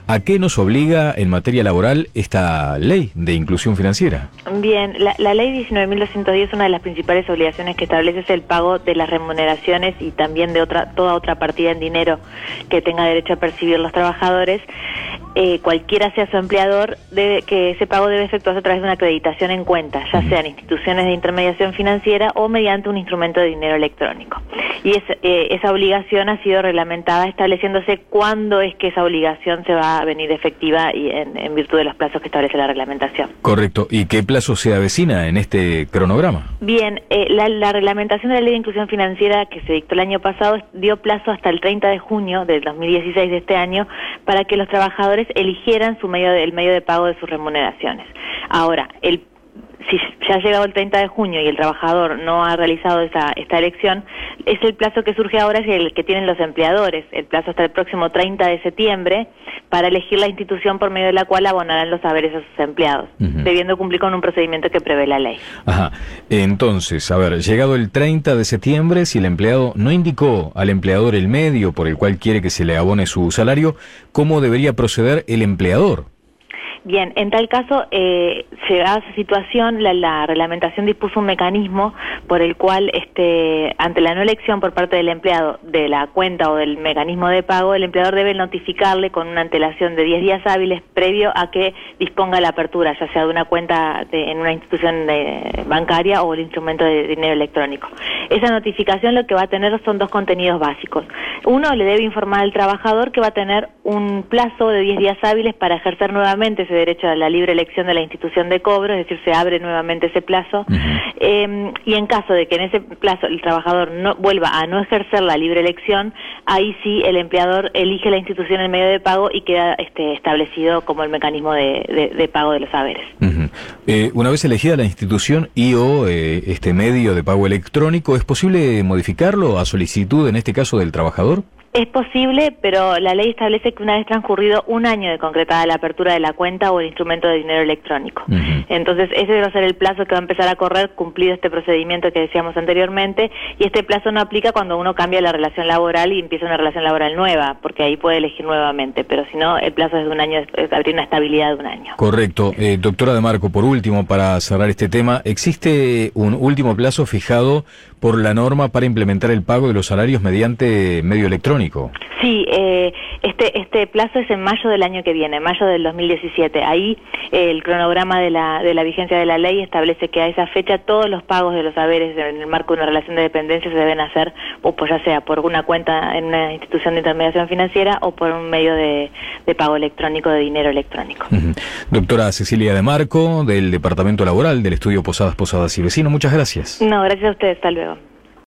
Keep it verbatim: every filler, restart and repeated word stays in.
¿A qué nos obliga en materia laboral esta ley de inclusión financiera? Bien, la, la ley diecinueve mil doscientos diez, una de las principales obligaciones que establece es el pago de las remuneraciones y también de otra toda otra partida en dinero que tenga derecho a percibir los trabajadores. Eh, cualquiera sea su empleador, debe, que ese pago debe efectuarse a través de una acreditación en cuenta, ya sean instituciones de intermediación financiera o mediante un instrumento de dinero electrónico. Y es, eh, esa obligación ha sido reglamentada estableciéndose cuándo es que esa obligación se va a venir efectiva y en, en virtud de los plazos que establece la reglamentación. Correcto. ¿Y qué plazo se avecina en este cronograma? Bien, eh, la, la reglamentación de la Ley de Inclusión Financiera que se dictó el año pasado dio plazo hasta el treinta de junio del dos mil dieciséis de este año para que los trabajadores eligieran su medio de, el medio de pago de sus remuneraciones. Ahora, el si ya ha llegado el treinta de junio y el trabajador no ha realizado esa, esta elección, es el plazo que surge ahora, es el que tienen los empleadores, el plazo hasta el próximo treinta de septiembre para elegir la institución por medio de la cual abonarán los saberes a sus empleados, uh-huh. debiendo cumplir con un procedimiento que prevé la ley. Ajá. Entonces, a ver, llegado el treinta de septiembre, si el empleado no indicó al empleador el medio por el cual quiere que se le abone su salario, ¿cómo debería proceder el empleador? Bien, en tal caso, eh, llegada a esa situación, la, la reglamentación dispuso un mecanismo por el cual, este, ante la no elección por parte del empleado de la cuenta o del mecanismo de pago, el empleador debe notificarle con una antelación de diez días hábiles previo a que disponga la apertura, ya sea de una cuenta de, en una institución de, bancaria o el instrumento de dinero electrónico. Esa notificación lo que va a tener son dos contenidos básicos. Uno, le debe informar al trabajador que va a tener un plazo de diez días hábiles para ejercer nuevamente ese derecho a la libre elección de la institución de cobro, es decir, se abre nuevamente ese plazo, uh-huh. eh, y en caso de que en ese plazo el trabajador no vuelva a no ejercer la libre elección, ahí sí el empleador elige la institución en medio de pago y queda este, establecido como el mecanismo de, de, de pago de los saberes. Uh-huh. Eh, una vez elegida la institución y o eh, este medio de pago electrónico, ¿es posible modificarlo a solicitud, en este caso, del trabajador? Es posible, pero la ley establece que una vez transcurrido un año de concretada la apertura de la cuenta o el instrumento de dinero electrónico. Uh-huh. Entonces, ese va a ser el plazo que va a empezar a correr cumplido este procedimiento que decíamos anteriormente, y este plazo no aplica cuando uno cambia la relación laboral y empieza una relación laboral nueva, porque ahí puede elegir nuevamente, pero si no, el plazo es de un año, es abrir una estabilidad de un año. Correcto. Eh, doctora De Marco, por último, para cerrar este tema, ¿existe un último plazo fijado por la norma para implementar el pago de los salarios mediante medio electrónico? Sí, eh, este este plazo es en mayo del año que viene, mayo del dos mil diecisiete. Ahí eh, el cronograma de la de la vigencia de la ley establece que a esa fecha todos los pagos de los saberes en el marco de una relación de dependencia se deben hacer, o pues ya sea por una cuenta en una institución de intermediación financiera o por un medio de, de pago electrónico, de dinero electrónico. Uh-huh. Doctora Cecilia De Marco, del Departamento Laboral del Estudio Posadas, Posadas y Vecinos, muchas gracias. No, gracias a ustedes, hasta luego.